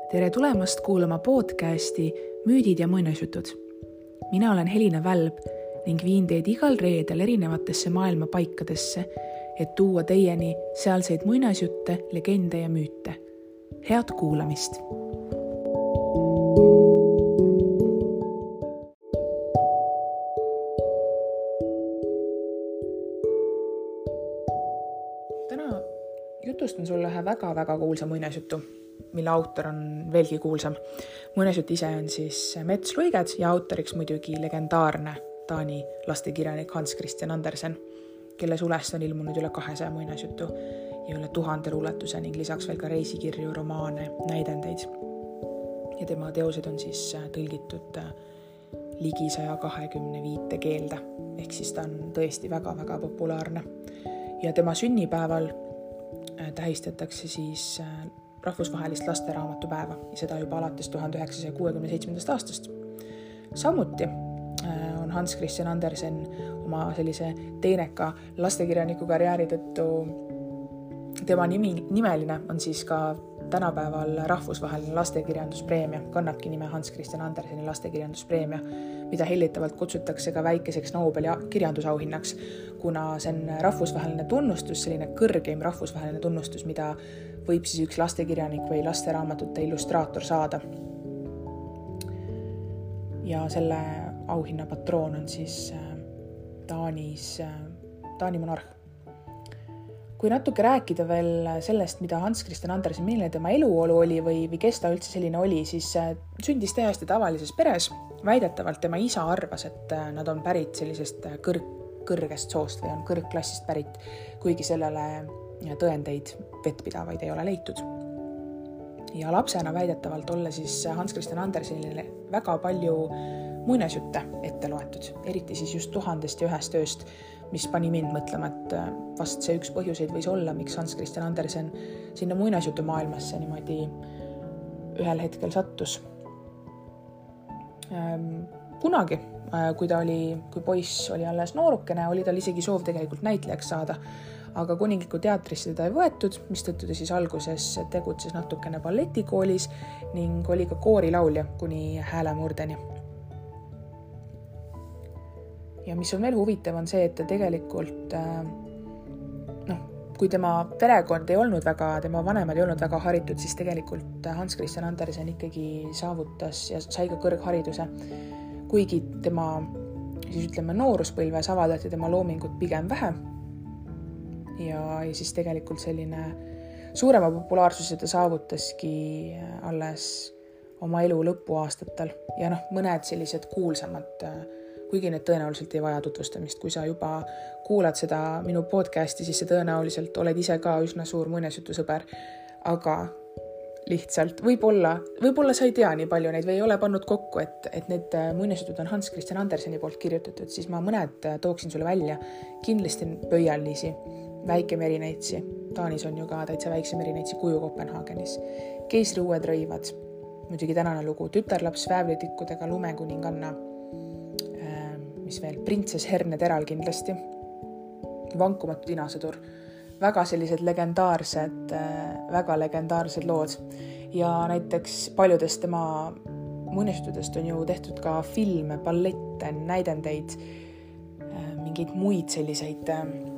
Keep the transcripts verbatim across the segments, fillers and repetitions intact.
Tere tulemast kuulama podcasti Müüdid ja muinasjutud. Mina olen Helina Välb ning viin teid igal reedel erinevatesse maailma paikadesse, et tuua teieni sealseid muinasjutte, legende ja müüte. Head kuulamist! Täna jutustan sulle ühe väga-väga kuulsa muinasjutu, mille autor on veelgi kuulsam. Muinasjutt ise on siis Mets Luiged ja autoriks muidugi legendaarne Taani lastekirjanik Hans Christian Andersen, kelle sulest on ilmunud üle kahesaja muinasjutu ja üle tuhande luuletuse ning lisaks veel ka reisikirju, romaane, näidendeid. Ja tema teosed on siis tõlgitud ligi saja kahekümne viite keelde, ehk siis ta on tõesti väga-väga populaarne. Ja tema sünnipäeval tähistatakse siis rahvusvahelist lasteraamatupäeva ja seda juba alates tuhande üheksasaja kuuekümne seitsmendast aastast. Samuti on Hans Christian Andersen oma sellise teeneka lastekirjaniku karjääri tõttu, tema nimi, nimeline on siis ka tänapäeval rahvusvaheline lastekirjanduspreemia, kannabki nime Hans Christian Anderseni lastekirjanduspreemia, mida hellitavalt kutsutakse ka väikeseks Nobeli kirjandusauhinnaks, kuna see on rahvusvaheline tunnustus, selline kõrgeim rahvusvaheline tunnustus, mida võib siis üks lastekirjanik või lasteraamatute illustraator saada. Ja selle auhinna patroon on siis Taanis, Taani monarh. Kui natuke rääkida veel sellest, mida Hans Christian Andersen, milline tema eluolu oli või, või kes ta üldse selline oli, siis sündis täiesti tavalises peres. Väidetavalt tema isa arvas, et nad on pärit sellisest kõrg, kõrgest soost või on kõrgklassist pärit, kuigi sellele tõendeid vettpidavaid ei ole leitud. Ja lapsena väidetavalt olla siis Hans Christian Andersenile väga palju muinasjutte ette loetud, eriti siis just tuhandest ja ühest ööst, mis pani mind mõtlema, et vast see üks põhjuseid võis olla, miks Hans Christian Andersen sinna muinasjutu maailmasse niimoodi ühel hetkel sattus. Kunagi, kui ta oli, kui poiss oli alles noorukene, oli tal isegi soov tegelikult näitlejaks saada, aga kuningliku teatrisse teda ei võetud, mistõttu ta siis alguses tegutses natukene balletikoolis ning oli ka koorilaulja kuni häälemurdeni. Ja mis on veel huvitav on see, et ta tegelikult, noh, kui tema perekond ei olnud väga, tema vanemad ei olnud väga haritud, siis tegelikult Hans Christian Andersen ikkagi saavutas ja sai ka kõrghariduse, kuigi tema, siis ütleme, nooruspõlves avaldati tema loomingut pigem vähe. Ja, ja siis tegelikult selline suurema populaarsuse ta saavutaski alles oma elu lõpuaastatel ja noh, mõned sellised kuulsamad, kuigi need tõenäoliselt ei vaja tutvustamist. Kui sa juba kuulad seda minu podcasti, siis sa tõenäoliselt oled ise ka üsna suur muinasjutusõber, aga lihtsalt võib-olla, võib-olla sa ei tea nii palju neid või ei ole pannud kokku, et, et need muinasjutud on Hans Christian Anderseni poolt kirjutatud, siis ma mõned tooksin sulle välja. Kindlasti Pöialniisi, Väike merineitsi. Taanis on ju ka täitsa väikse merineitsi kuju Kopenhaagenis. Keisri uued rõivad, muidugi tänane lugu, tütarlaps väävlitikkudega lumekuninganna, mis veel, printsess Herne teral kindlasti, vankumatu tinasõdur, väga sellised legendaarsed, väga legendaarsed lood. Ja näiteks paljudest tema muinasjutudest on ju tehtud ka filme, ballette, näidendeid, mingeid muid selliseid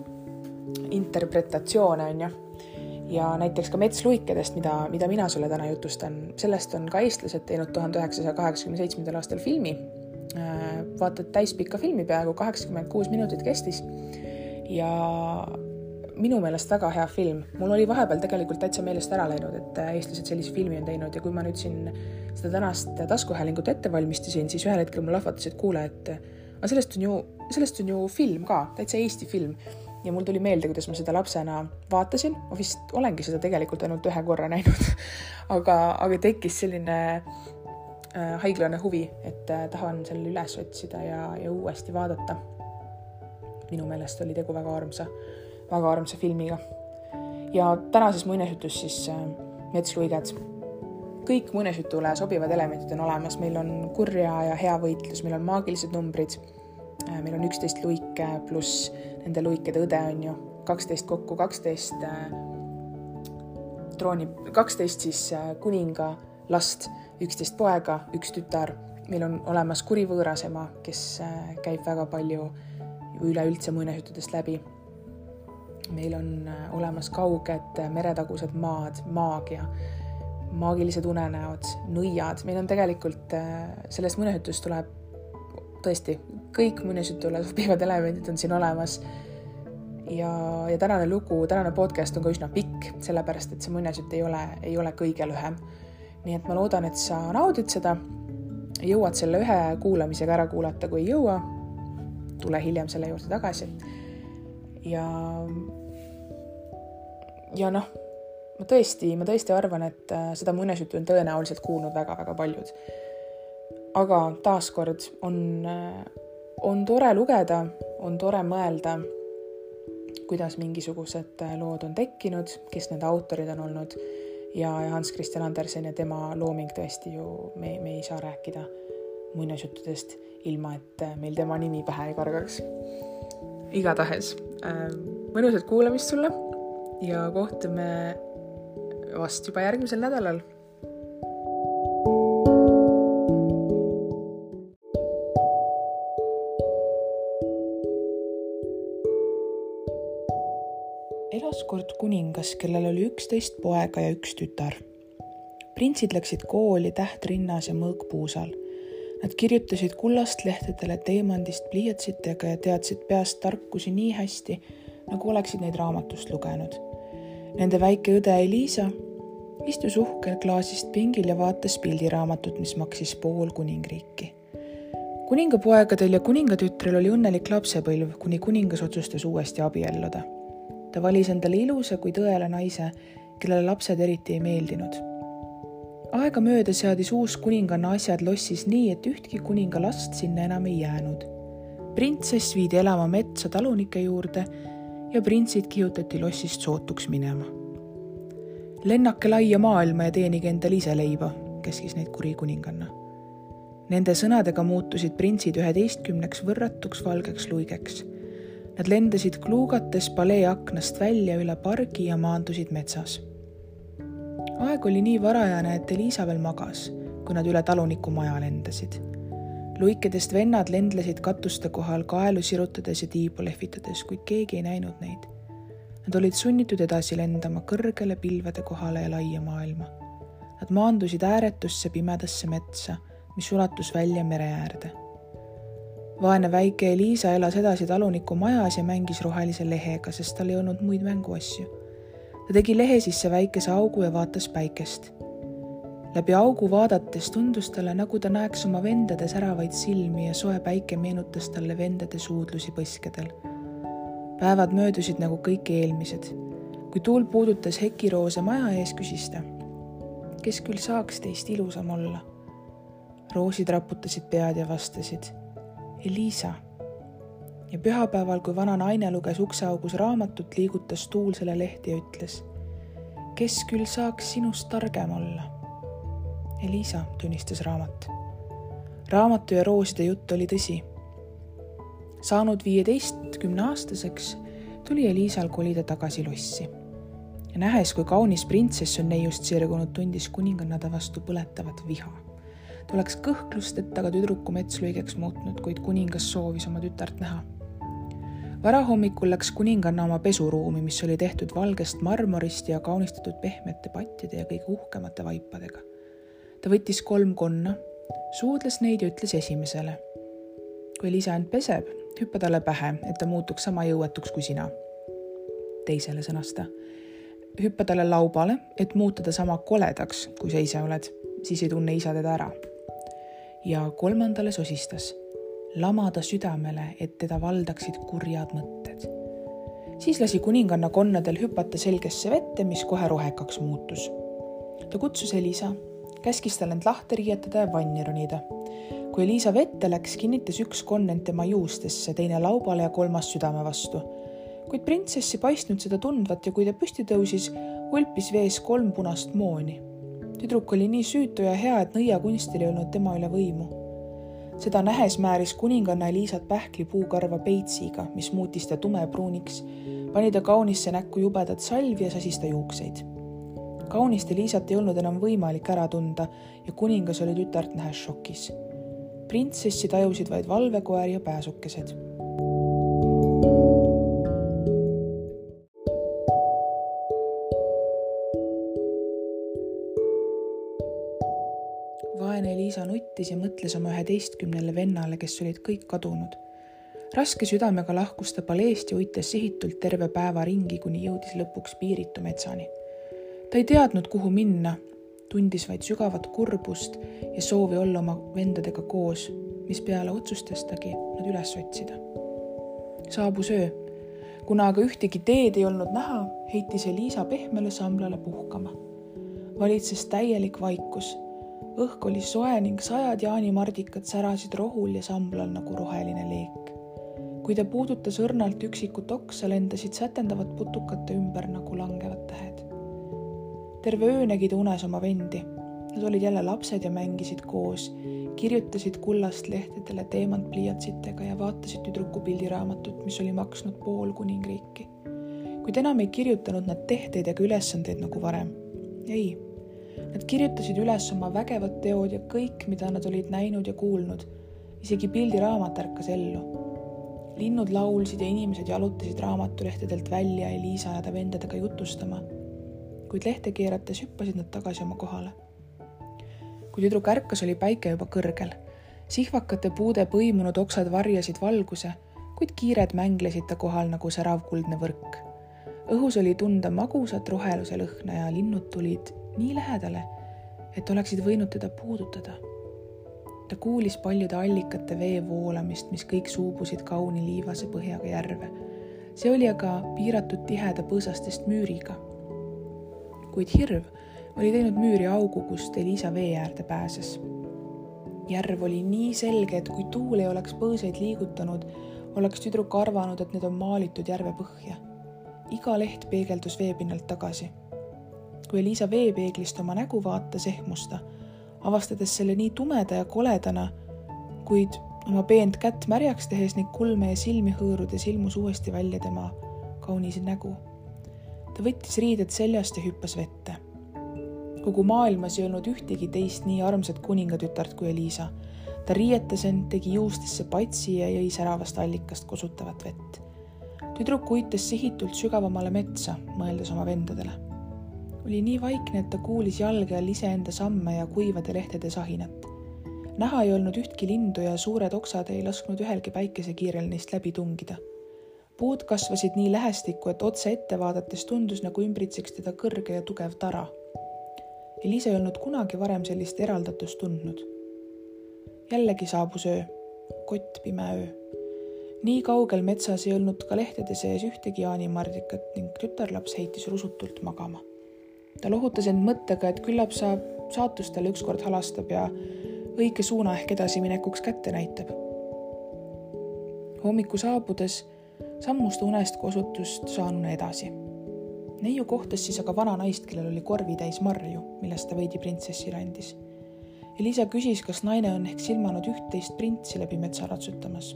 interpretatsioone on ju. Ja näiteks ka Mets Luikedest, mida, mida mina sulle täna jutustan, sellest on ka eestlased teinud tuhande üheksasaja kaheksakümne seitsmendal aastal filmi. Vaatad täispikka filmi, peaaegu kaheksakümmend kuus minutit kestis ja minu meelest väga hea film. Mul oli vahepeal tegelikult täitsa meelest ära läinud, et eestlased sellise filmi on teinud ja kui ma nüüd siin seda tänast taskuhäälingut ette valmistasin, siis ühel hetkel mul lahvatas, et kuule, et sellest on ju, sellest on ju film ka, täitsa Eesti film ja mul tuli meelde, kuidas ma seda lapsena vaatasin. Ma vist olengi seda tegelikult ainult ühe korra näinud, aga, aga tekkis selline haiglane huvi, et tahan selle üles otsida ja, ja uuesti vaadata. Minu meelest oli tegu väga armsa, väga armsa filmiga. Ja tänases muinasjutus siis Mets Luiged. Kõik muinasjutule sobivad elemendid on olemas. Meil on kurja ja hea võitlus, meil on maagilised numbrid, meil on üksteist luike pluss nende luikede õde on ju kaksteist kokku, kaksteist trooni, kaksteist siis kuninga last, üksteist poega, üks tütar. Meil on olemas kuri võõras ema, kes käib väga palju üleüldse muinasjuttudest läbi. Meil on olemas kauged meretagused maad, maagia, maagilised unenäod, nõiad. Meil on tegelikult sellest muinasjutust tuleb tõesti kõik muinasjutule sobivad elemendid on siin olemas. Ja, ja tänane lugu, tänane podcast on ka üsna pikk, sellepärast, et see muinasjutt ei ole, ei ole kõige lühem. Nii et ma loodan, et sa naudid seda, jõuad selle ühe kuulamisega ära kuulata, kui ei jõua. Tule hiljem selle juurde tagasi. Ja, ja noh, ma tõesti, ma tõesti arvan, et seda muinasjuttu on tõenäoliselt kuulnud väga-väga paljud. Aga taaskord on, on tore lugeda, on tore mõelda, kuidas mingisugused lood on tekkinud, kes need autorid on olnud ja Hans Christian Andersen ja tema looming tõesti ju me, me ei saa rääkida muinasjuttudest ilma, et meil tema nimi pähe ei kargaks. Igatahes, mõnusat kuulamist sulle ja kohtume vast juba järgmisel nädalal. Elas kord kuningas, kellel oli üksteist poega ja üks tütar. Printsid läksid kooli täht rinnas ja mõõk puusal. Nad kirjutasid kullast lehtedele teemandist pliiatsitega ja teadsid peast tarkusi nii hästi, nagu oleksid neid raamatust lugenud. Nende väike õde Elisa istus uhkel klaasist pingil ja vaatas pildiraamatut, mis maksis pool kuningriiki. Kuningapoegadel ja kuningatütrel oli õnnelik lapsepõlv, kuni kuningas otsustas uuesti abielluda. Ta valis endale ilusa kui tõele naise, kellele lapsed eriti ei meeldinud. Aega mööda seadis uus kuninganna asjad lossis nii, et ühtki kuninga last sinna enam ei jäänud. Printsess viidi elama metsa talunike juurde ja printsid kihutati lossist sootuks minema. Lennake laia maailma ja teenige endale ise leiba, käskis neid kuri kuninganna. Nende sõnadega muutusid printsid üheteistkümneks võrratuks valgeks luigeks. Nad lendasid kluugates palee aknast välja üle pargi ja maandusid metsas. Aeg oli nii varajane, et Elisa veel magas, kui nad üle taluniku maja lendasid. Luikedest vennad lendlesid katuste kohal kaelu sirutades ja tiibu lehvitades, kuid keegi ei näinud neid. Nad olid sunnitud edasi lendama kõrgele pilvede kohale ja laia maailma. Nad maandusid ääretusse pimedasse metsa, mis ulatus välja mere äärde. Vaene väike Elisa elas edasi taluniku majas ja mängis rohelise lehega, sest tal ei olnud muid mänguasju. Ta tegi lehe sisse väikese augu ja vaatas päikest. Läbi augu vaadates tundus talle, nagu ta näeks oma vendade säravaid silmi ja soe päike meenutas talle vendade suudlusi põskedel. Päevad möödusid nagu kõik eelmised. Kui tuul puudutas hekiroose maja ees, küsis ta, kes küll saaks teist ilusam olla? Roosid raputasid pead ja vastasid, Elisa. Ja pühapäeval, kui vana naine luges ukseaugus raamatut, liigutas tuul selle lehti ja ütles, kes küll saaks sinust targem olla? Elisa, tunnistas raamat. Raamatu ja rooside jutt oli tõsi. Saanud viieteistkümne aastaseks, tuli Elisal kolida tagasi lossi. Ja nähes, kui kaunis printsess on neiust sirgunud, tundis kuninganna ta vastu põletavat viha. Ta oleks kõhklusteta aga tüdruku metsluigeks muutnud, kuid kuningas soovis oma tütart näha. Varahommikul läks kuninganna oma pesuruumi, mis oli tehtud valgest marmorist ja kaunistatud pehmete pattide ja kõige uhkemate vaipadega. Ta võttis kolm konna, suudles neid ja ütles esimesele. Kui Elisa end peseb, hüppa talle pähe, et ta muutuks sama jõuetuks kui sina. Teisele sõnas ta. Hüppa talle laubale, et muuta ta sama koledaks, kui sa ise oled, siis ei tunne isa teda ära. Ja kolmandale sosistas, lamada südamele, et teda valdaksid kurjad mõtted. Siis lasi kuninganna konnadel hüpata selgesse vette, mis kohe rohekaks muutus. Ta kutsus Elisa, käskis tal end lahti riietada ja vanni ronida. Kui Elisa vette läks, kinnitas üks konn end tema juustesse, teine laubale ja kolmas südame vastu. Kuid printsessi paistnud seda tundvat ja kui ta püsti tõusis, ulpis vees kolm punast mooni. Tüdruk oli nii süütu ja hea, et nõia kunstil ei olnud tema üle võimu. Seda nähes määris kuninganna Elisat pähkli puukarva peitsiga, mis muutis ta tumepruuniks, pani ta kaunisse näkku jubedat salvi ja sasis ta juukseid. Kaunist Elisat ei olnud enam võimalik ära tunda ja kuningas oli tütart nähes šokis. Printsessi tajusid vaid valvekoer ja pääsukesed. Vaene Elisa nuttis ja mõtles oma üheteistkümnele vennale, kes olid kõik kadunud. Raske südamega lahkus ta paleest ja uites sihitult terve päeva ringi, kuni jõudis lõpuks piiritu metsani. Ta ei teadnud, kuhu minna, tundis vaid sügavat kurbust ja soovi olla oma vendadega koos, mis peale otsustastagi nad üles otsida. Saabus öö. Kuna aga ühtegi teed ei olnud näha, heitis Elisa pehmele samblale puhkama. Valitses täielik vaikus. Õhk oli soe ning sajad jaanimardikad särasid rohul ja samblal nagu roheline leek. Kui ta puudutas õrnalt üksikut oksa, lendasid sätendavad putukate ümber nagu langevad tähed. Terve öö nägid unes oma vendi. Nad olid jälle lapsed ja mängisid koos, kirjutasid kullast lehtedele teemantpliiatsitega ja vaatasid tüdruku pildiraamatut, mis oli maksnud pool kuningriiki. Kuid enam ei kirjutanud nad tehteid ega ülesandeid nagu varem. Ei, nad kirjutasid üles oma vägevad teod ja kõik, mida nad olid näinud ja kuulnud. Isegi pildiraamat ärkas ellu. Linnud laulsid ja inimesed jalutasid raamatulehtedelt välja Elisa ja ta vendadega jutustama, kuid lehte keerates hüppasid nad tagasi oma kohale. Kui tüdruk ärkas, oli päike juba kõrgel. Sihvakate puude põimunud oksad varjasid valguse, kuid kiired mänglesid ta kohal nagu särav kuldne võrk. Õhus oli tunda magusat roheluse lõhna ja linnud tulid nii lähedale, et oleksid võinud teda puudutada. Ta kuulis paljude allikate vee voolamist, mis kõik suubusid kauni liivase põhjaga järve. See oli aga piiratud tiheda põõsastest müüriga. Kuid hirv oli teinud müüri augu, kust Elisa vee äärde pääses. Järv oli nii selge, et kui tuul ei oleks põõseid liigutanud, oleks tüdruk arvanud, et need on maalitud järve põhja. Iga leht peegeldus veepinnalt tagasi. Kui Elisa veepeeglist oma nägu vaatas, ehmusta, avastades selle nii tumeda ja koledana, kuid oma peent kätt märjaks tehes ning kulme ja silmi hõõrudes ilmus uuesti välja tema kaunis nägu. Ta võttis riided seljast ja hüppas vette. Kogu maailmas ei olnud ühtegi teist nii armsat kuningatütart kui Elisa. Ta riietas end, tegi juustesse patsi ja jõi säravast allikast kosutavat vett. Tüdruk uites sihitult sügavamale metsa, mõeldes oma vendadele. Oli nii vaikne, et ta kuulis jalge all iseenda samme ja kuivade lehtede sahinat. Näha ei olnud ühtki lindu ja suured oksad ei lasknud ühelgi päikesekiirel neist läbi tungida. Puud kasvasid nii lähestikku, et otse ette vaadates tundus, nagu ümbritseks teda kõrge ja tugev tara. Elisa ei olnud kunagi varem sellist eraldatust tundnud. Jällegi saabus öö, kott pime öö. Nii kaugel metsas ei olnud ka lehtede sees ühtegi jaanimardikat ning tütarlaps heitis rusutult magama. Ta lohutas end mõttega, et küllap saab saatus talle ükskord halastab ja õige suuna ehk edasiminekuks kätte näitab. Hommiku saabudes sammus ta unest kosutust saanuna edasi. Neiu kohtas siis aga vana naist, kellel oli korvi täis marju, millest ta veidi printsessile andis. Elisa küsis, kas naine on ehk silmanud üht-teist printsi läbi metsa ratsutamas.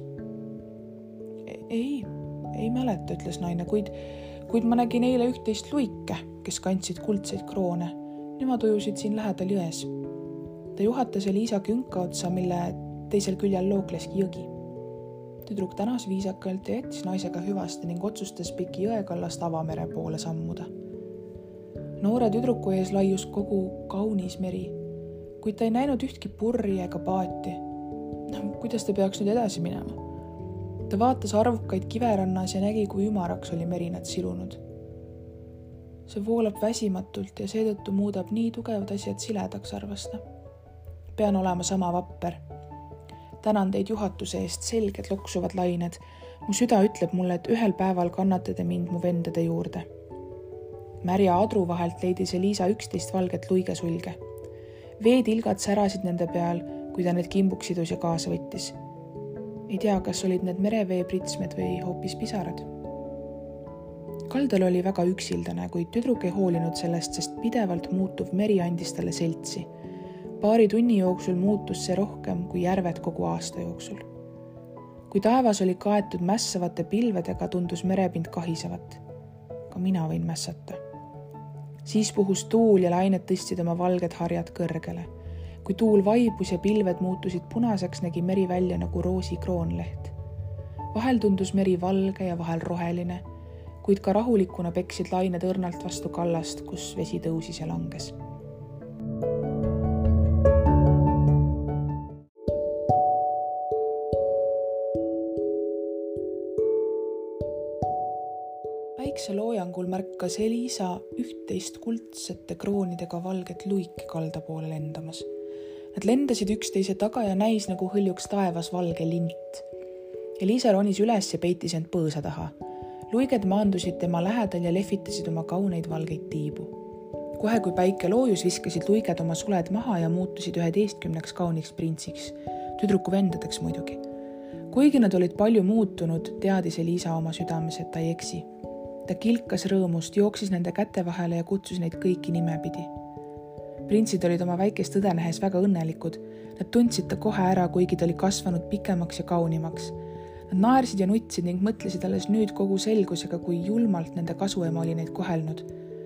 Ei, ei mäleta, ütles naine, kuid, kuid ma nägin eile üht-teist luike, kes kandsid kuldseid kroone. Nemad ujusid siin lähedal jões. Ta juhatas Elisa künka otsa, mille teisel küljel lookleski jõgi. Tüdruk tänas viisakalt ja jättis naisega hüvasti ning otsustas piki jõekallast avamere poole sammuda. Noore tüdruku ees laius kogu kaunis meri, kuid ta ei näinud ühtki purri ega paati. No, kuidas ta peaks nüüd edasi minema? Ta vaatas arvukaid kiverannas ja nägi, kui ümaraks oli meri nad silunud. See voolab väsimatult ja seetõttu muudab nii tugevad asjad siledaks, arvas ta. Pean olema sama vapper. Tänan teid juhatuse eest, selged loksuvad lained. Mu süda ütleb mulle, et ühel päeval kannate te mind mu vendade juurde. Märja adru vahelt leidis Elisa üksteist valget luigesulge. Veetilgad särasid nende peal, kui ta need kimbuks sidus ja kaasa võttis. Ei tea, kas olid need mereveepritsmed või hoopis pisarad. Kaldal oli väga üksildane, kuid tüdruk ei hoolinud sellest, sest pidevalt muutuv meri andis talle seltsi. Paari tunni jooksul muutus see rohkem kui järved kogu aasta jooksul. Kui taevas oli kaetud mässavate pilvedega, tundus merepind kahisevat. Ka mina võin mässata. Siis puhus tuul ja lained tõstsid oma valged harjad kõrgele. Kui tuul vaibus ja pilved muutusid punaseks, nägi meri välja nagu roosi kroonleht. Vahel tundus meri valge ja vahel roheline, kuid ka rahulikuna peksid lained õrnalt vastu kallast, kus vesi tõusis ja langes. Päikse loojangul märkas Elisa üht-teist kuldsete kroonidega valget luiki kalda poole lendamas. Nad lendasid üksteise taga ja näis nagu hõljuks taevas valge lint. Elisa ronis üles ja peitis end põõsa taha. Luiged maandusid tema lähedal ja lehvitasid oma kauneid valgeid tiibu. Kohe kui päike loojus, viskasid luiged oma suled maha ja muutusid üheteistkümneks kauniks printsiks, tüdruku vendadeks muidugi. Kuigi nad olid palju muutunud, teadis Elisa oma südames, et ta ei eksi. Ta kilkas rõõmust, jooksis nende käte vahele ja kutsus neid kõiki nimepidi. Printsid olid oma väikest õde nähes väga õnnelikud. Nad tundsid ta kohe ära, kuigi ta oli kasvanud pikemaks ja kaunimaks. Nad naersid ja nutsid ning mõtlesid alles nüüd kogu selgusega, kui julmalt nende kasuema oli neid kohelnud.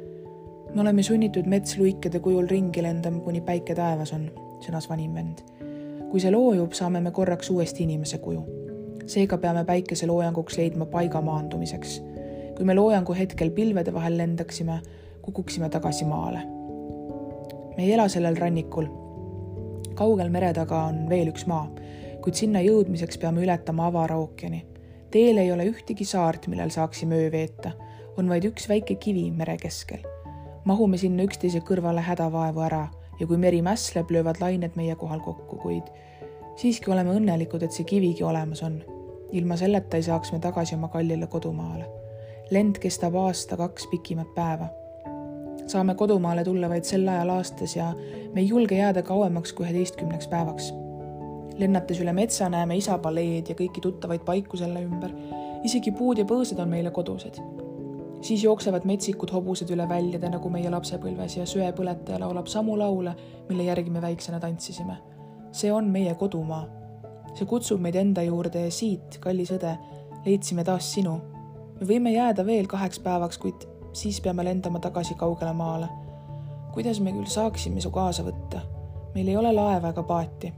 Me oleme sunnitud metsluikede kujul ringi lendama, kuni päike taevas on, sõnas vanim vend. Kui see loojub, saame me korraks uuesti inimese kuju. Seega peame päikese loojanguks leidma paiga maandumiseks. Kui me loojangu hetkel pilvede vahel lendaksime, kukuksime tagasi maale. Me ei ela sellel rannikul. Kaugel mere taga on veel üks maa, kuid sinna jõudmiseks peame ületama avara ookeani. Teel ei ole ühtegi saart, millel saaksime öö veeta. On vaid üks väike kivi mere keskel. Mahume sinna üksteise kõrvale hädavaevu ära ja kui meri mässleb, löövad lained meie kohal kokku, kuid siiski oleme õnnelikud, et see kivigi olemas on. Ilma selleta ei saaks me tagasi oma kallile kodumaale. Lend kestab aasta kaks pikimat päeva. Saame kodumaale tulla vaid sel ajal aastas ja me ei julge jääda kauemaks kui üheteistkümneks päevaks. Lennates üle metsa näeme isapaleed ja kõiki tuttavaid paiku selle ümber. Isegi puud ja põõsed on meile kodused. Siis jooksevad metsikud hobused üle väljade nagu meie lapsepõlves ja söepõletaja laulab samu laule, mille järgi me väiksena tantsisime. See on meie kodumaa. See kutsub meid enda juurde ja siit, kallis õde, leidsime taas sinu. Me võime jääda veel kaheks päevaks, kuid siis peame lendama tagasi kaugele maale. Kuidas me küll saaksime su kaasa võtta? Meil ei ole laeva ega paati.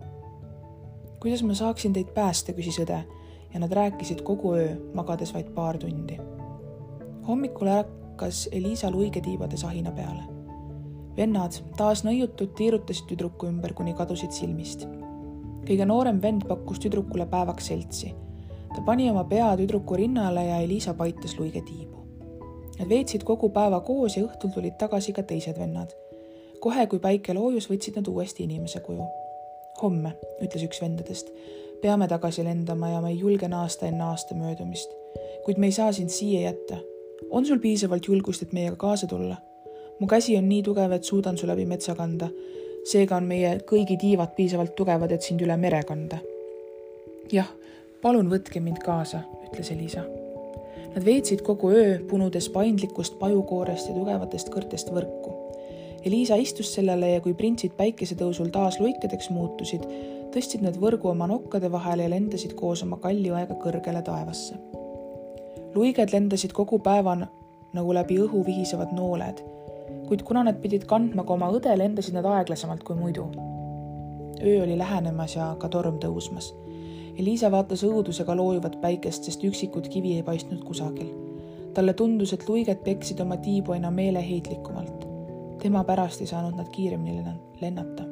Kuidas ma saaksin teid päästa, küsis õde, ja nad rääkisid kogu öö, magades vaid paar tundi. Hommikul ärkas Elisa luigetiibades ahina peale. Vennad, taas nõiutud, tiirutasid tüdruku ümber, kuni kadusid silmist. Kõige noorem vend pakkus tüdrukule päevaks seltsi. Ta pani oma pea tüdruku rinnale ja Elisa paitas luigetiibu. Nad veetsid kogu päeva koos ja õhtul tulid tagasi ka teised vennad. Kohe, kui päike loojus, võtsid nad uuesti inimese kuju. Homme, ütles üks vendadest, peame tagasi lendama ja me ei julge naasta enne aasta möödumist. Kuid me ei saa sind siia jätta. On sul piisavalt julgust, et meiega kaasa tulla? Mu käsi on nii tugev, et suudan su läbi metsa kanda. Seega on meie kõigi tiivad piisavalt tugevad, et sind üle mere kanda. Jah, palun võtke mind kaasa, ütles Elisa. Nad veetsid kogu öö, punudes paindlikust pajukoorest ja tugevatest kõrtest võrku. Elisa istus sellele ja kui printsid päikesetõusul taas luikedeks muutusid, tõstsid nad võrgu oma nokkade vahele ja lendasid koos oma kalliaega kõrgele taevasse. Luiged lendasid kogu päeva nagu läbi õhu vihisevad nooled, kuid kuna nad pidid kandma ka oma õde, lendasid nad aeglasemalt kui muidu. Öö oli lähenemas ja ka torm tõusmas. Elisa vaatas õudusega loojuvat päikest, sest üksikud kivi ei paistnud kusagil. Talle tundus, et luiged peksid oma tiibu aina meeleheitlikumalt. Tema pärast ei saanud nad kiiremini lennata.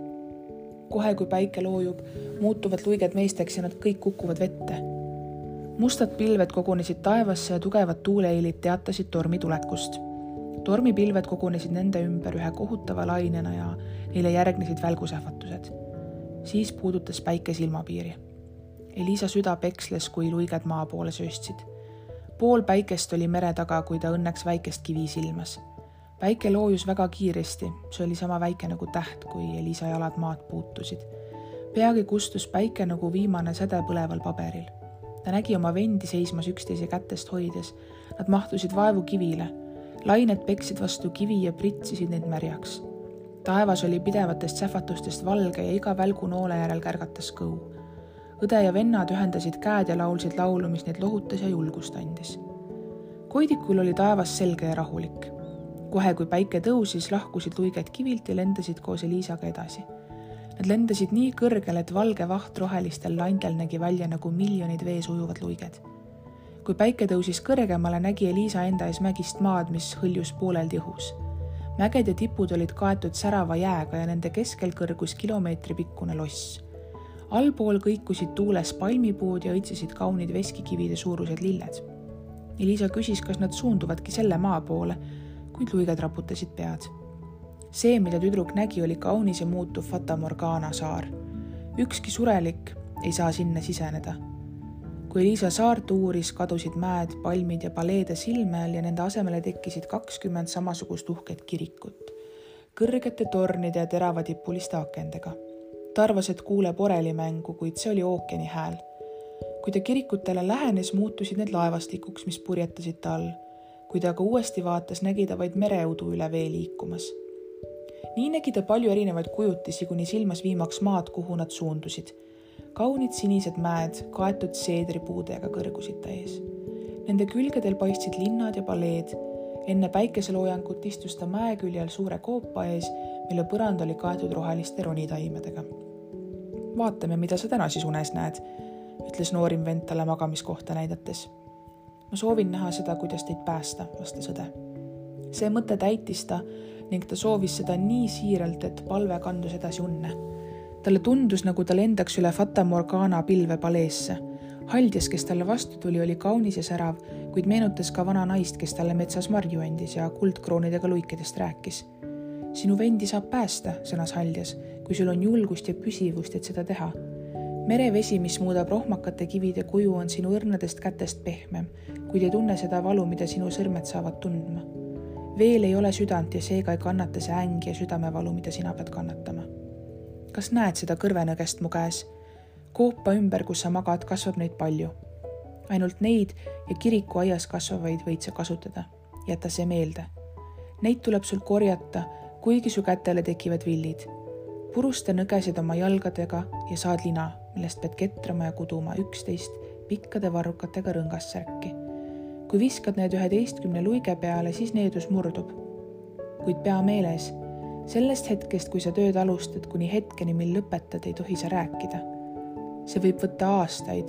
Kohe, kui päike loojub, muutuvad luiged meesteks ja nad kõik kukuvad vette. Mustad pilved kogunesid taevasse ja tugevad tuuleilid teatasid tormi tulekust. Tormipilved kogunesid nende ümber ühe kohutava lainena ja neile järgnesid välgusähvatused. Siis puudutas päike silmapiiri. Elisa süda peksles, kui luiged maa poole sööstsid. Pool päikest oli mere taga, kui ta õnneks väikest kivi silmas. Päike loojus väga kiiresti, see oli sama väike nagu täht, kui Elisa jalad maad puutusid. Peagi kustus päike nagu viimane säde põleval paberil. Ta nägi oma vendi seismas üksteise kätest hoides. Nad mahtusid vaevu kivile. Lained peksid vastu kivi ja pritsisid neid märjaks. Taevas oli pidevatest sähvatustest valge ja iga välgu noole järel kärgatas kõu. Õde ja vennad ühendasid käed ja laulsid laulu, mis neid lohutas ja julgust andis. Koidikul oli taevas selge ja rahulik. kohe, kui päike tõusis, lahkusid luiged kivilt ja lendasid koos Eliisaga edasi. Nad lendasid nii kõrgel, et valge vaht rohelistel laindel nägi välja nagu miljonid vees ujuvad luiged. Kui päike tõusis kõrgemale, nägi Eliisa enda ees mägist maad, mis hõljus pooleldi õhus. Mäged ja tipud olid kaetud särava jääga ja nende keskel kõrgus kilomeetri pikkune loss. Allpool kõikusid tuules palmipuud ja õitsesid kaunid veskikivide suurused lilled. Eliisa küsis, kas nad suunduvadki selle maa poole, kuid luiged raputasid pead. See, mida tüdruk nägi, oli kaunis ja muutuv Fata Morgana saar. Ükski surelik ei saa sinna siseneda. Kui Eliisa saart uuris, kadusid mäed, palmid ja paleede silme all ja nende asemele tekkisid kakskümmend samasugust uhket kirikut. Kõrgete tornide ja teravadipuliste akendega. Ta arvas, et kuuleb orelimängu, kuid see oli ookeani hääl. Kui ta kirikutele lähenes, muutusid need laevastikuks, mis purjetasid ta all. Kui ta aga uuesti vaatas, nägi ta vaid mereudu üle vee liikumas. Nii nägi ta palju erinevaid kujutisi, kuni silmas viimaks maad, kuhu nad suundusid. Kaunid sinised mäed, kaetud seedripuudega kõrgusid ta ees. Nende külgedel paistsid linnad ja paleed. Enne päikeseloojangut istus ta mäeküljel suure koopa ees, mille põrand oli kaetud roheliste ronitaimedega. Vaatame, mida sa täna siis unes näed, ütles noorim vend talle magamiskohta näidates. Ma soovin näha seda, kuidas teid päästa, vastas õde. See mõte täitis ta ning ta soovis seda nii siiralt, et palve kandus edasi unne. Talle tundus, nagu ta lendaks üle Fata Morgana pilve paleesse. Haldjas, kes talle vastu tuli, oli kaunis ja särav, kuid meenutas ka vana naist, kes talle metsas marju andis ja kuldkroonidega luikedest rääkis. Sinu vendi saab päästa, sõnas Haldjas, kui sul on julgust ja püsivust, et seda teha. Merevesi, mis muudab rohmakate kivide kuju, on sinu õrnadest kätest pehmem, kuid ei tunne seda valu, mida sinu sõrmed saavad tundma. Veel ei ole südant ja seega ei kannata see äng ja südamevalu, mida sina pead kannatama. Kas näed seda kõrvenõgest mu käes? Koopa ümber, kus sa magad, kasvab neid palju. Ainult neid ja kiriku aias kasvavaid võid sa kasutada. Jäta see meelde. Neid tuleb sul korjata, kuigi su kätele tekivad villid. Purusta nõgesid oma jalgadega ja saad lina, millest pead ketrama ja kuduma üksteist pikkade varrukatega rõngassärki. Kui viskad need üheteistkümne luige peale, siis needus murdub. Kuid pea meeles, sellest hetkest, kui sa tööd alustad, kuni hetkeni, mil lõpetad, ei tohi sa rääkida. See võib võtta aastaid.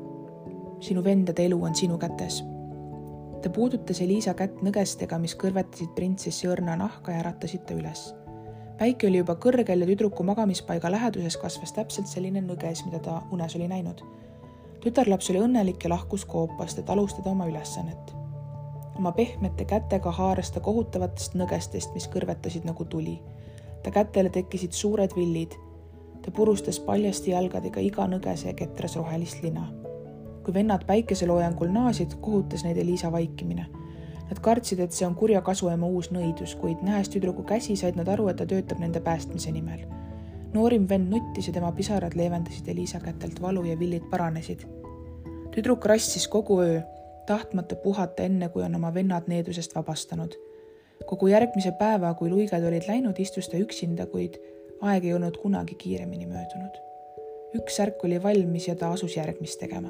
Sinu vendade elu on sinu kätes. Ta puudutas Eliisa kätt nõgestega, mis kõrvetasid printsessi õrna nahka ja äratasid ta üles. Päike oli juba kõrgel ja tüdruku magamispaiga läheduses kasvas täpselt selline nõges, mida ta unes oli näinud. Tütarlaps oli õnnelik ja lahkus koopast, et alustada oma ülesannet. Oma pehmete kätega haaras ta kohutavatest nõgestest, mis kõrvetasid nagu tuli. Ta kätele tekkisid suured villid. Ta purustas paljasti jalgadega iga nõgese ja ketras rohelist lina. Kui vennad päikeseloojangul naasid, kohutas neid Eliisa vaikimine. Nad kartsid, et see on kurja kasuema uus nõidus, kuid nähes tüdruku käsi said nad aru, et ta töötab nende päästmise nimel. Noorim vend nuttis ja tema pisarad leevendasid Eliisa kätelt valu ja villid paranesid. Tüdruk rassis kogu öö, tahtmata puhata enne, kui on oma vennad needusest vabastanud. Kogu järgmise päeva, kui luiged olid läinud, istus ta üksinda, kuid aeg ei olnud kunagi kiiremini möödunud. Üks särk oli valmis ja ta asus järgmist tegema.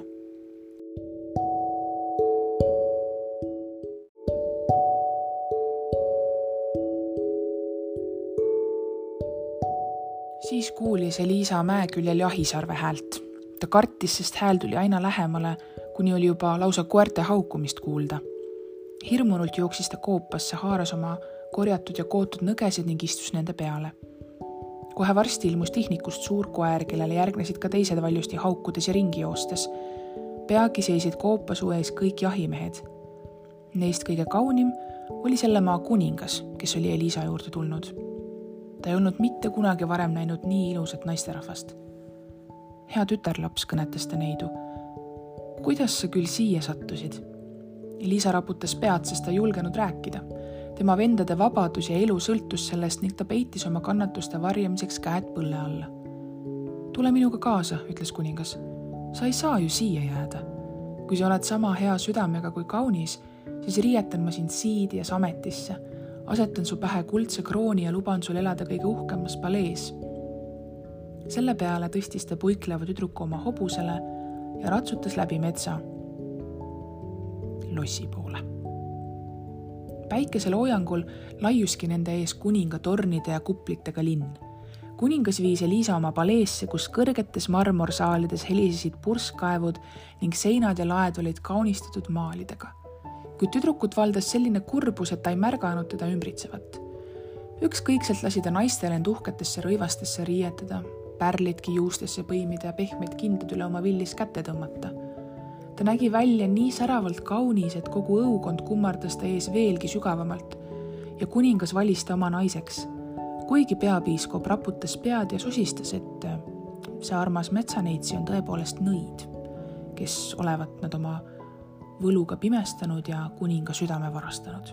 Siis kuulis Eliisa mäeküljel jahisarve häält. Ta kartis, sest hääl tuli aina lähemale, kuni oli juba lausa koerte haukumist kuulda. Hirmunult jooksis ta koopasse, haaras oma korjatud ja kootud nõgesid ning istus nende peale. Kohe varsti ilmus tihnikust suur koer, kellele järgnesid ka teised valjusti haukudes ja ringi joostes. Peagi seisid koopasuu ees kõik jahimehed. Neist kõige kaunim oli selle maa kuningas, kes oli Eliisa juurde tulnud. Ta ei olnud mitte kunagi varem näinud nii ilusat naisterahvast. Hea tütarlaps, kõnetas ta neidu. Kuidas sa küll siia sattusid? Eliisa raputas pead, sest ta ei julgenud rääkida. Tema vendade vabadus ja elu sõltus sellest ning ta peitis oma kannatuste varjamiseks käed põlle alla. Tule minuga kaasa, ütles kuningas. Sa ei saa ju siia jääda. Kui sa oled sama hea südamega kui kaunis, siis riietan ma sind siidias ametisse. Asetan su pähe kuldse krooni ja luban sul elada kõige uhkemas palees. Selle peale tõstis ta puikleva tüdruku oma hobusele ja ratsutas läbi metsa lossi poole. päikese loojangul laiuski nende ees kuninga tornide ja kuplitega linn. Kuningas viis Elisa oma paleesse, kus kõrgetes marmorsaalides helisesid purskkaevud ning seinad ja laed olid kaunistatud maalidega. Kuid tüdrukut valdas selline kurbus, et ta ei märganud teda ümbritsevat. Ükskõikselt lasi ta naistel end uhketesse rõivastesse riietada, pärlidki juustesse põimida ja pehmed kindad üle oma villis kätte tõmmata. Ta nägi välja nii säravalt kaunis, et kogu õukond kummardas ta ees veelgi sügavamalt ja kuningas valis ta oma naiseks. Kuigi peapiiskop raputas pead ja sosistas, et see armas metsaneitsi on tõepoolest nõid, kes olevat nad oma võluga pimestanud ja kuninga südame varastanud.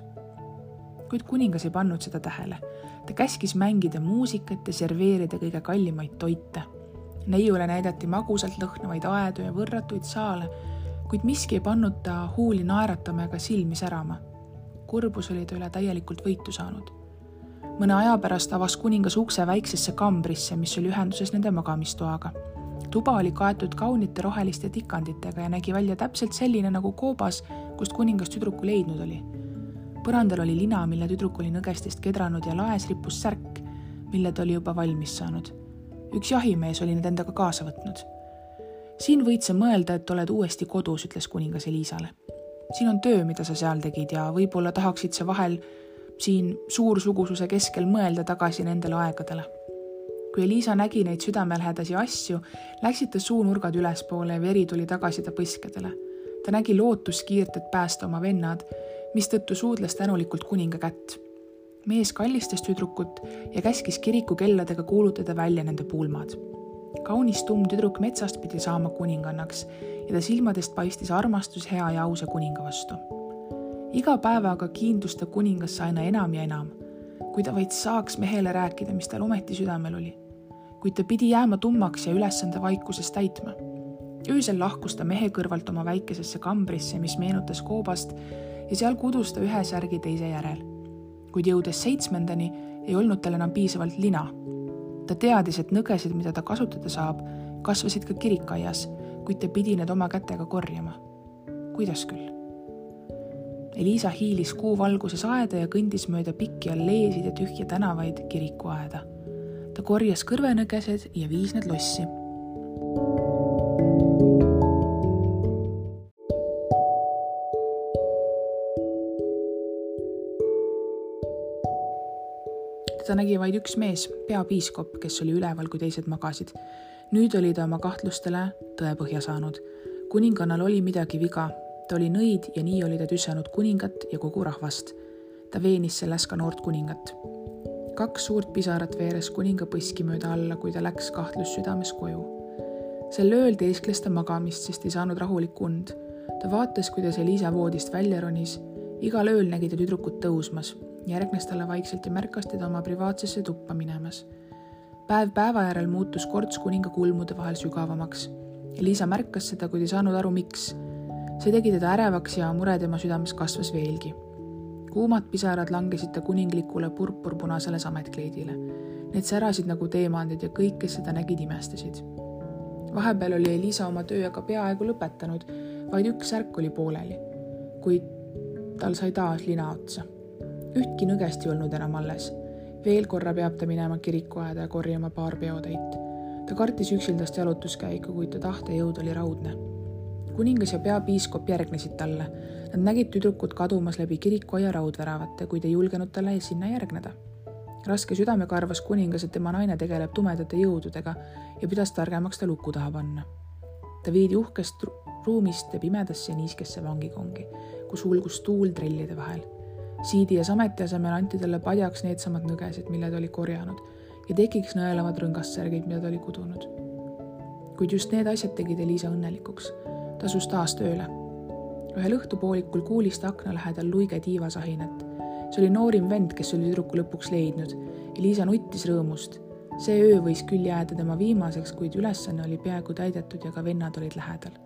Kuid kuningas ei pannud seda tähele. Ta käskis mängida muusikat ja serveerida kõige kallimaid toite. Neiule näidati magusalt lõhnavaid aedu ja võrratuid saale, kuid miski ei pannud ta huuli naeratama ega silmi särama. Kurbus oli ta üle täielikult võitu saanud. Mõne aja pärast avas kuningas ukse väiksesse kambrisse, mis oli ühenduses nende magamistoaga. Tuba oli kaetud kaunite roheliste tikanditega ja nägi välja täpselt selline nagu koobas, kust kuningas tüdruku leidnud oli. Põrandal oli lina, mille tüdruk oli nõgestist kedranud ja laes rippus särk, mille ta oli juba valmis saanud. Üks jahimees oli need endaga kaasa võtnud. Siin võid sa mõelda, et oled uuesti kodus, ütles kuningas Elisale. Siin on töö, mida sa seal tegid ja võib-olla tahaksid sa vahel siin suursugususe keskel mõelda tagasi nendele aegadele. Kui Elisa nägi neid südamelähedasi asju, läksid ta suunurgad ülespoole ja veri tuli tagasi ta põskedele. Ta nägi lootuskiirtet päästa oma vennad, mis tõttu suudles tänulikult kuninga kätt. Mees kallistas tüdrukut ja käskis kiriku kelladega kuulutada välja nende pulmad. Kaunis tumm tüdruk metsast pidi saama kuningannaks ja ta silmadest paistis armastus hea ja ausa kuninga vastu. Iga päevaga kiindus ta kuningas aina enam ja enam, kui ta vaid saaks mehele rääkida, mis tal ometi südamel oli. Kuid ta pidi jääma tummaks ja ülesande vaikuses täitma. Öösel lahkus ta mehe kõrvalt oma väikesesse kambrisse, mis meenutas koobast ja seal kudus ta ühe särgi teise järel. Kuid jõudes seitsmendani, ei olnud tal enam piisavalt lina. Ta teadis, et nõgesid, mida ta kasutada saab, kasvasid ka kirikaias, kuid ta pidi need oma kätega korjama. Kuidas küll? Elisa hiilis kuu valguses aeda ja kõndis mööda pikki alleesid ja tühja tänavaid kirikuaeda. Ta korjas kõrvenõgesed ja viis need lossi. Teda nägi vaid üks mees, peapiiskop, kes oli üleval, kui teised magasid. Nüüd oli ta oma kahtlustele tõepõhja saanud. Kuningannal oli midagi viga. Ta oli nõid ja nii oli ta tüsanud kuningat ja kogu rahvast. Ta veenis selles ka noort kuningat. Kaks suurt pisarat veeres kuninga põski mööda alla, kui ta läks kahtlus südames koju. Sel ööl teeskles ta magamist, sest ei saanud rahulik und. Ta vaatas, kuidas Elisa voodist välja ronis. Igal ööl nägi ta tüdrukut tõusmas. Järgnes talle vaikselt ja märkas teda oma privaatsesse tuppa minemas. Päev päeva järel muutus korts kuninga kulmude vahel sügavamaks. Elisa märkas seda, kuid ei saanud aru, miks. See tegi teda ärevaks ja mure tema südames kasvas veelgi. Kuumad pisarad langesid ta kuninglikule purpurpunasele sametkleidile. Need särasid nagu teemandid ja kõik, kes seda nägid, imestasid. Vahepeal oli Elisa oma töö aga peaaegu lõpetanud, vaid üks särk oli pooleli, kuid tal sai taas lina otsa. Ühtki nõgest ei olnud enam alles. Veel korra peab ta minema kirikuaeda ja korjama paar peotäit. Ta kartis üksildast jalutuskäiku, kuid ta tahte jõud oli raudne. Kuningas ja peapiiskop järgnesid talle. Nad nägid tüdrukut kadumas läbi kirikuaia raudväravate, kuid ei julgenud talle sinna järgneda. Raske südame karvas kuningas, et tema naine tegeleb tumedate jõududega ja pidas targemaks ta luku taha panna. Ta viidi uhkest ruumist ja pimedasse ja niiskesse vangikongi, kus hulgus tuul trellide vahel. Siidi ja sameti asemel anti talle padjaks needsamad nõgesed, mille ta oli korjanud ja tekiks nõelavad rõngassärgid, mida ta oli kudunud. Kuid just need asjad tegid Elisa õnnelikuks. Ta asus taas tööle. Ühel õhtupoolikul kuulis ta akna lähedal luige tiivasahinet. See oli noorim vend, kes oli tüdruku lõpuks leidnud. Elisa nuttis rõõmust. See öö võis küll jääda tema viimaseks, kuid ülesanne oli peaaegu täidetud ja ka vennad olid lähedal.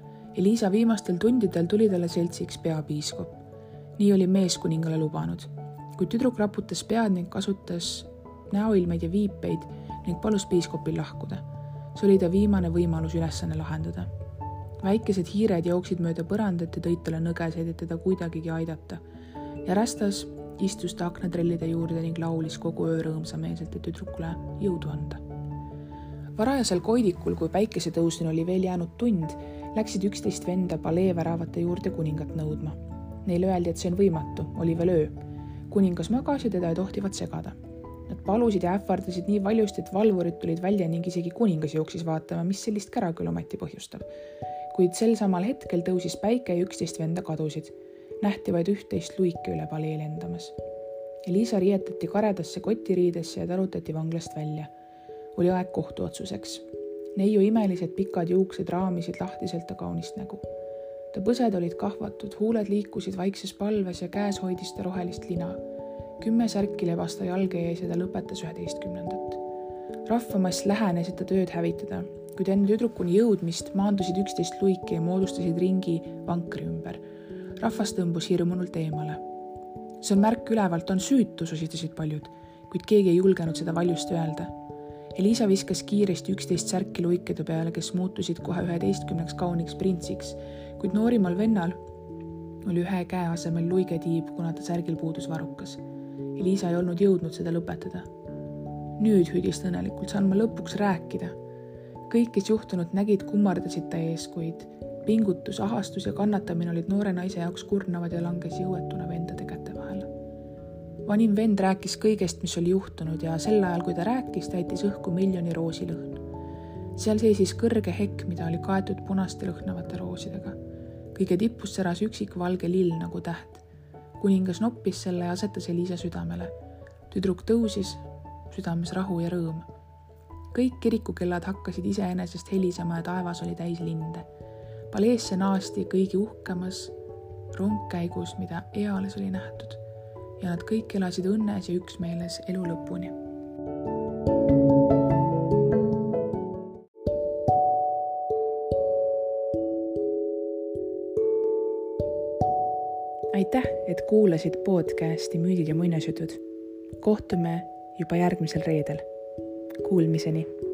Elisa viimastel tundidel tuli talle seltsiks peapiiskop. Nii oli mees kuningale lubanud. Kui tüdruk raputas pead ning kasutas näoilmeid ja viipeid ning palus piiskopil lahkuda. See oli ta viimane võimalus ülesanne lahendada. Väikesed hiired jooksid mööda põrandat ja tõid talle nõgeseid, et teda kuidagigi aidata. ja Rastas istus ta aknatrellide juurde ning laulis kogu öö rõõmsameelselt, et tüdrukule jõudu anda. Varajasel koidikul, kui päikesetõusuni oli veel jäänud tund, läksid üksteist venda palee väravate juurde kuningat nõudma. Neile öeldi, et see on võimatu, oli veel öö. Kuningas magas ja teda ei tohtivat segada. Nad palusid ja ähvardasid nii valjusti, et valvurid tulid välja ning isegi kuningas jooksis vaatama, mis sellist kära küll ometi põhjustab. Kuid sel samal hetkel tõusis päike ja üksteist venda kadusid. Nähti vaid üht-teist luike üle palee lendamas. Liisa riietati karedasse kotiriidesse ja talutati vanglast välja. Oli aeg kohtuotsuseks. Neiu imelised pikad juuksed raamisid lahtiselt ta kaunist nägu. Ta põsed olid kahvatud, huuled liikusid vaikses palves ja käes hoidis ta rohelist lina. Kümme särki lebas ta jalge ees ja ta lõpetas üheteistkümnendat. Rahvamass lähenes, et ta tööd hävitada, kuid enne tüdrukuni jõudmist maandusid üksteist luiki ja moodustasid ringi vankri ümber. Rahvas tõmbus hirmunult eemale. See on märk ülevalt, on süütu, sositasid paljud, kuid keegi ei julgenud seda valjust öelda. Liisa viskas kiiresti üksteist särki luikede peale, kes muutusid kohe üheteistkümneks kauniks printsiks, kuid noorimal vennal oli ühe käe asemel luigetiib, kuna ta särgil puudus varukas. Liisa ei olnud jõudnud seda lõpetada. Nüüd hüüdist õnnelikult saan ma lõpuks rääkida. Kõik, kes juhtunud nägid, kummardasid ta ees, kuid pingutus, ahastus ja kannatamine olid noore naise jaoks kurnavad ja langes jõuetuna vendade käte vahele. Vanim vend rääkis kõigest, mis oli juhtunud ja sel ajal, kui ta rääkis, täitis õhku miljoni roosi lõhn. Seal seisis kõrge hekk, mida oli kaetud punaste lõhnavate roosidega. Kõige tippus säras üksik valge lill nagu täht. Kuningas noppis selle ja asetas Liisa südamele. Tüdruk tõusis, südames rahu ja rõõm. Kõik kirikukellad hakkasid iseenesest helisema ja taevas oli täis linde. Paleesse naasti kõigi uhkemas rongkäigus, mida eales oli nähtud. Ja nad kõik elasid õnnes ja üksmeeles elu lõpuni. Aitäh, et kuulasid podcasti Müüdid ja muinasjutud. Kohtume juba järgmisel reedel. Kuulmiseni!